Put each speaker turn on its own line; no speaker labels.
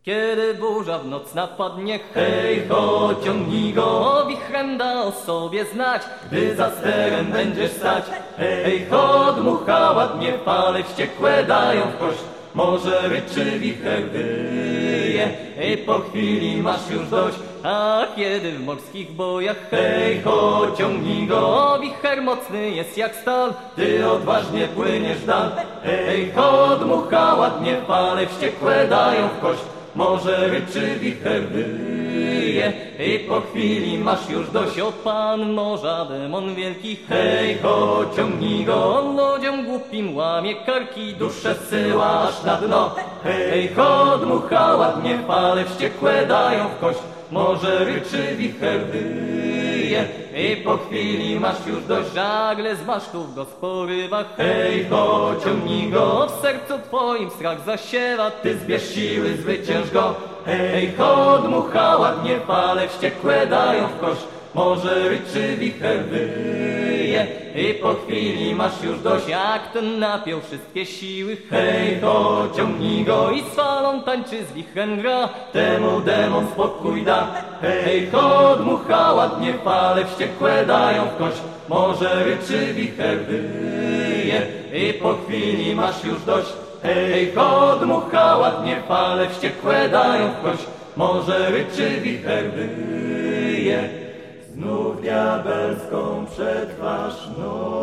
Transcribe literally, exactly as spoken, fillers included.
Kiedy burza w noc napadnie, hej ho, ciągnij go, wichrem da o sobie znać, gdy za sterem będziesz stać. Hej ho, dmucha ładnie, fale wściekłe dają w kość, może ryczy wicher wyje i po chwili masz już dość. A kiedy w morskich bojach, hej ho, ciągnij go, wicher mocny jest jak stal, ty odważnie płyniesz w dal. Hej ho, dmucha ładnie, fale wściekłe dają w kość, może ryczy wicher wyje i po chwili masz już dość. O pan morza, demon wielki, hej ho, ciągnij go, ludziom głupim łamie karki, duszę zsyła aż na dno. Hej ho, dmucha ładnie, fale wściekłe dają w kość, może ryczy wicher wyje i po chwili masz już dość. Żagle z masztów go sporywa, hej ho, ciągnij go, w sercu twoim strach zasiewa, ty zbierz siły, zwycięż go. Hej ho, dmucha ładnie, fale wściekłe dają w kość, może ryczy wicher wyje i po chwili masz już dość. Jak ten napiął wszystkie siły, hej ho, ciągnij go i z falą tańczy, z wichrem gra, temu demon spokój da. Hej ho, dmucha ładnie, fale wściekłe dają w kość, może ryczy wicher wyje i po chwili masz już dość. Hej ho, dmucha ładnie, fale wściekłe dają w kość, może ryczy wicher wyje. Znów diabelską przetwarz noc.